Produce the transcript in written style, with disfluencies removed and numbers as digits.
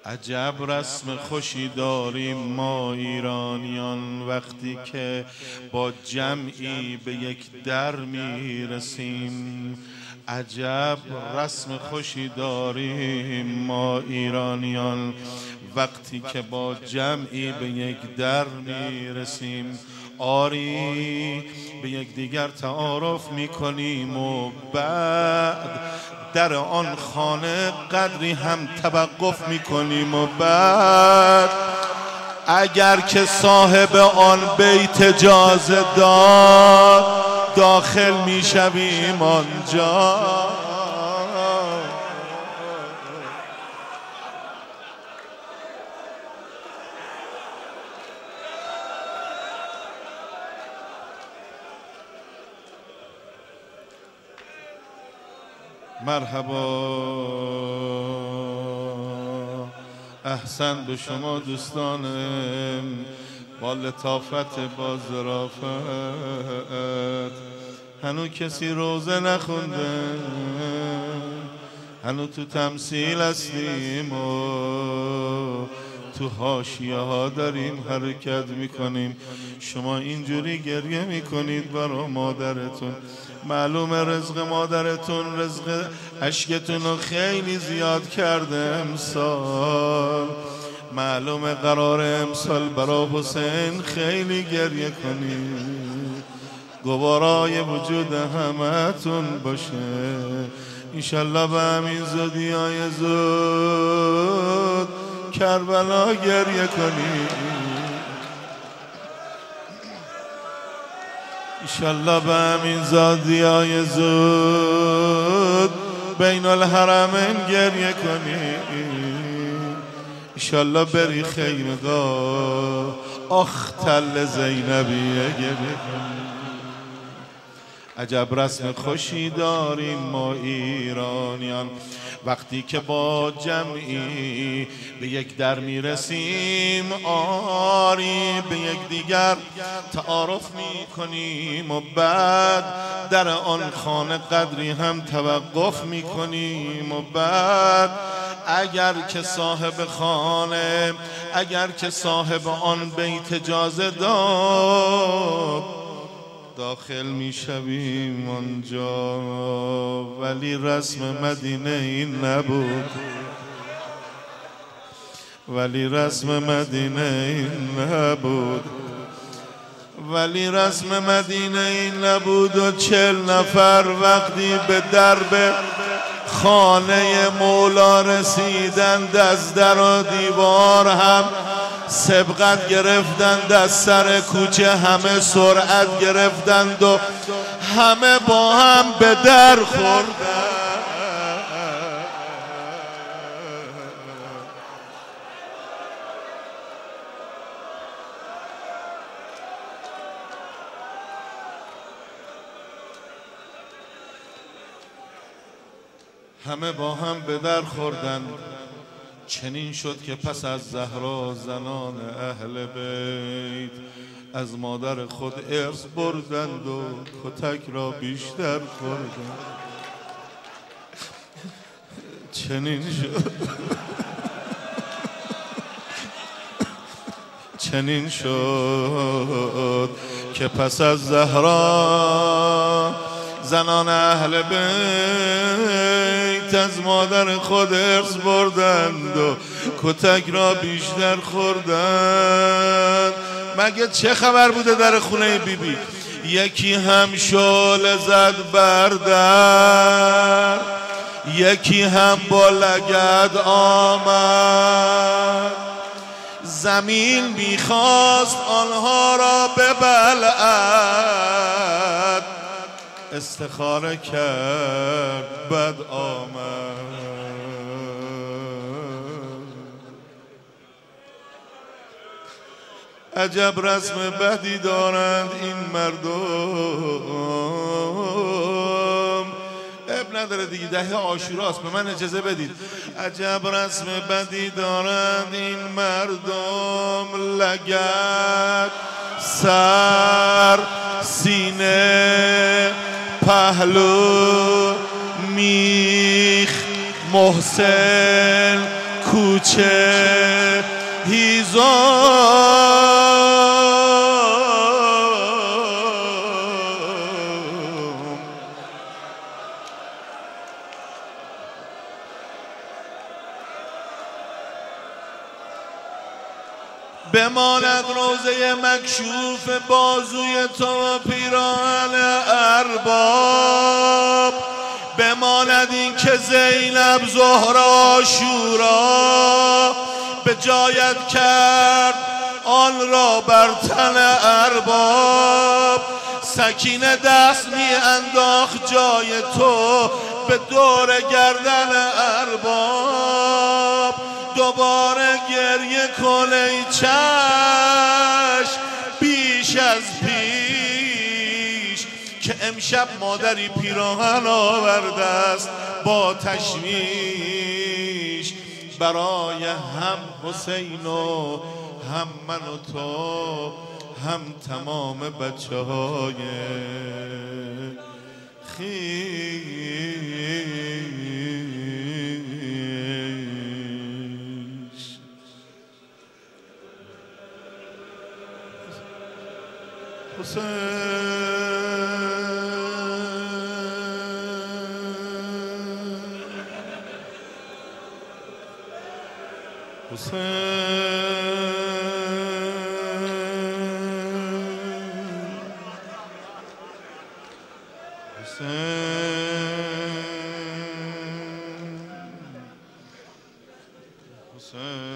عجب رسم خوشی داریم ما ایرانیان، وقتی که با جمعی به یک در میرسیم. عجب رسم خوشی داریم ما ایرانیان، وقتی که با جمعی به یک در میرسیم. آری به یک دیگر تعارف میکنیم و بعد در آن خانه قدری هم توقف میکنیم و بعد اگر که صاحب آن بیت اجازه داد داخل میشویم آنجا. مرحبا، احسن به شما دوستان با لطافت، با ظرافت. هنو کسی روزه نخونده، هنو تو تمثیل هستیم و تو حاشیه ها داریم حرکت میکنیم. شما اینجوری گریه میکنید برای مادرتون. معلومه رزق مادرتون، رزق اشکتون رو خیلی زیاد کرده امسال. معلومه قرار امسال برای حسین خیلی گریه کنید. گوارای وجود همتون باشه انشالله. به همین زودی های زود کربلا گریه کنید انشالله. به همین زادیای زود بین الحرمین گریه کنی انشالله. بری خیمگاه آخ تل زینبیه گریه کنی. عجب رسم خوشی داریم ما ایرانیان، وقتی که با جمعی به یک در میرسیم. آری به یک دیگر تعارف میکنیم و بعد در آن خانه قدری هم توقف میکنیم و بعد اگر که صاحب خانه، اگر که صاحب آن بیت اجازه داد داخل میشویم آنجا. ولی رسم مدینه این نبود، ولی رسم مدینه این نبود، ولی رسم مدینه این نبود. و 40 نفر وقتی به درب خانه مولا رسیدند از در و دیوار هم سبقت گرفتند، از سر کوچه همه سرعت گرفتند و همه با هم به در خوردند. همه با هم به در خوردند. چنین شد که پس از زهرا زنان اهل بیت از مادر خود ارث بردند و کتک را بیشتر خوردند. چنین شد چنین شد که پس از زهرا زنان اهل بیت از مادر خود ارث بردند و کتک را بیشتر خوردند. مگه چه خبر بوده در خونه بیبی؟ یکی هم شعله زد بر در، یکی هم با لگد آمد. زمین میخواست آنها را ببلعد، استخاره کرد بد آمد. عجب رسم بدی دارند این مردم. اب نداره دیگه، دهه عاشوراست، به من اجازه بدید. عجب رسم بدی دارند این مردم. لگد، سر، سینه، پهلو، میخ، محسن، کوچه هیزم بماند روزه مکشوف بازوی تو و پیراهن ارباب بماند این که زینب زهرا شورا به جایت کرد آن را بر تن ارباب سکینه دست می انداخت جای تو به دور گردن ارباب دوباره گریه کن ای چشم بیش از پیش که امشب مادری پیراهن آورده است با تشویش برای هم حسین و هم من و تو هم تمام بچه های حسین